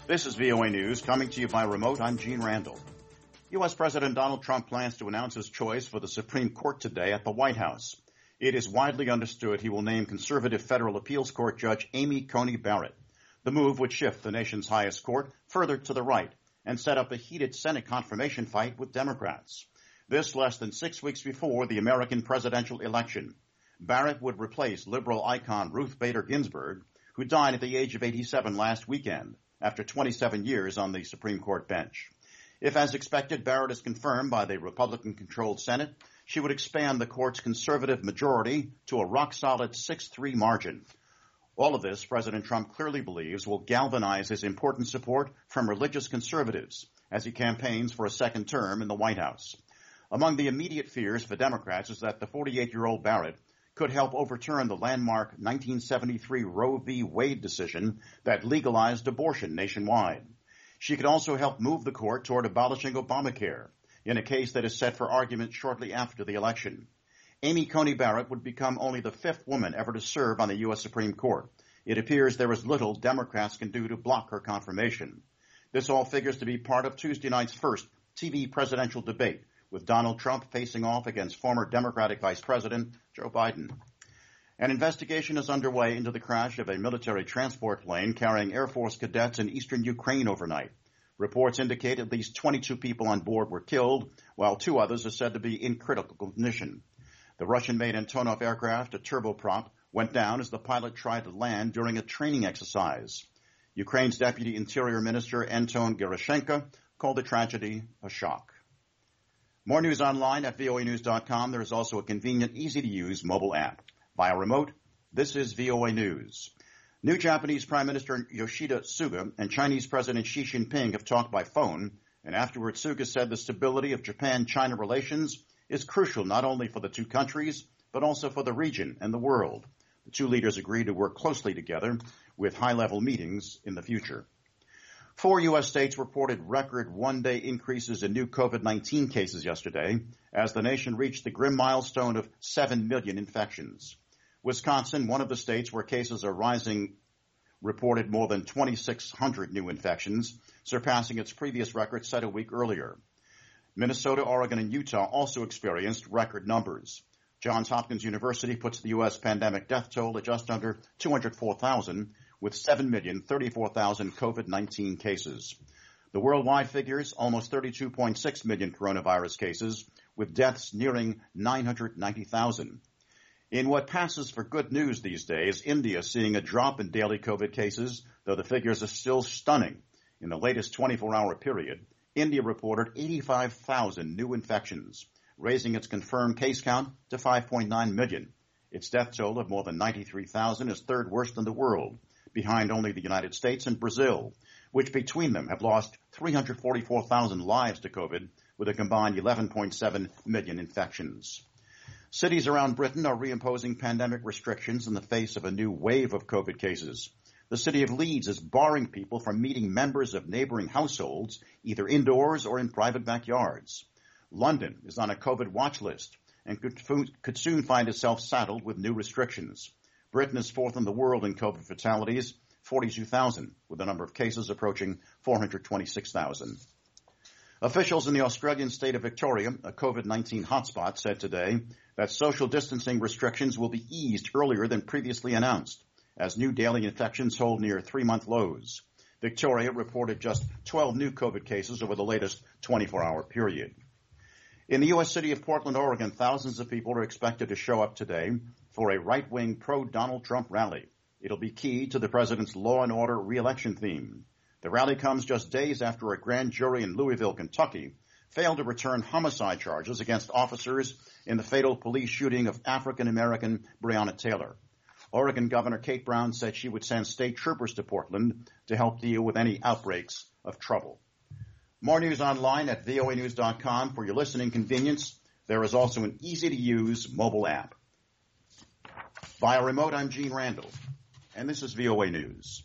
This is VOA News, coming to you by remote. I'm Gene Randall. U.S. President Donald Trump plans to announce his choice for the Supreme Court today at the White House. It is widely understood he will name conservative federal appeals court judge Amy Coney Barrett. The move would shift the nation's highest court further to the right and set up a heated Senate confirmation fight with Democrats. This less than 6 weeks before the American presidential election. Barrett would replace liberal icon Ruth Bader Ginsburg, who died at the age of 87 last weekend after 27 years on the Supreme Court bench. If, as expected, Barrett is confirmed by the Republican-controlled Senate, she would expand the court's conservative majority to a rock-solid 6-3 margin. All of this, President Trump clearly believes, will galvanize his important support from religious conservatives as he campaigns for a second term in the White House. Among the immediate fears for Democrats is that the 48-year-old Barrett could help overturn the landmark 1973 Roe v. Wade decision that legalized abortion nationwide. She could also help move the court toward abolishing Obamacare in a case that is set for argument shortly after the election. Amy Coney Barrett would become only the fifth woman ever to serve on the U.S. Supreme Court. It appears there is little Democrats can do to block her confirmation. This all figures to be part of Tuesday night's first TV presidential debate, with Donald Trump facing off against former Democratic Vice President Joe Biden. An investigation is underway into the crash of a military transport plane carrying Air Force cadets in eastern Ukraine overnight. Reports indicate at least 22 people on board were killed, while 2 others are said to be in critical condition. The Russian-made Antonov aircraft, a turboprop, went down as the pilot tried to land during a training exercise. Ukraine's Deputy Interior Minister Anton Gerashenko called the tragedy a shock. More news online at voanews.com. There is also a convenient, easy-to-use mobile app. Via remote, this is VOA News. New Japanese Prime Minister Yoshida Suga and Chinese President Xi Jinping have talked by phone, and afterwards Suga said the stability of Japan-China relations is crucial not only for the two countries, but also for the region and the world. The two leaders agreed to work closely together with high-level meetings in the future. 4 U.S. states reported record one-day increases in new COVID-19 cases yesterday as the nation reached the grim milestone of 7 million infections. Wisconsin, one of the states where cases are rising, reported more than 2,600 new infections, surpassing its previous record set a week earlier. Minnesota, Oregon, and Utah also experienced record numbers. Johns Hopkins University puts the U.S. pandemic death toll at just under 204,000, with 7,034,000 COVID-19 cases. The worldwide figures, almost 32.6 million coronavirus cases, with deaths nearing 990,000. In what passes for good news these days, India seeing a drop in daily COVID cases, though the figures are still stunning. In the latest 24-hour period, India reported 85,000 new infections, raising its confirmed case count to 5.9 million. Its death toll of more than 93,000 is third worst in the world, behind only the United States and Brazil, which between them have lost 344,000 lives to COVID, with a combined 11.7 million infections. Cities around Britain are reimposing pandemic restrictions in the face of a new wave of COVID cases. The city of Leeds is barring people from meeting members of neighboring households, either indoors or in private backyards. London is on a COVID watch list and could soon find itself saddled with new restrictions. Britain is fourth in the world in COVID fatalities, 42,000, with the number of cases approaching 426,000. Officials in the Australian state of Victoria, a COVID-19 hotspot, said today that social distancing restrictions will be eased earlier than previously announced, as new daily infections hold near 3-month lows. Victoria reported just 12 new COVID cases over the latest 24-hour period. In the U.S. city of Portland, Oregon, thousands of people are expected to show up today for a right-wing pro-Donald Trump rally. It'll be key to the president's law and order re-election theme. The rally comes just days after a grand jury in Louisville, Kentucky, failed to return homicide charges against officers in the fatal police shooting of African-American Breonna Taylor. Oregon Governor Kate Brown said she would send state troopers to Portland to help deal with any outbreaks of trouble. More news online at voanews.com. For your listening convenience, there is also an easy-to-use mobile app. Via remote, I'm Gene Randall, and this is VOA News.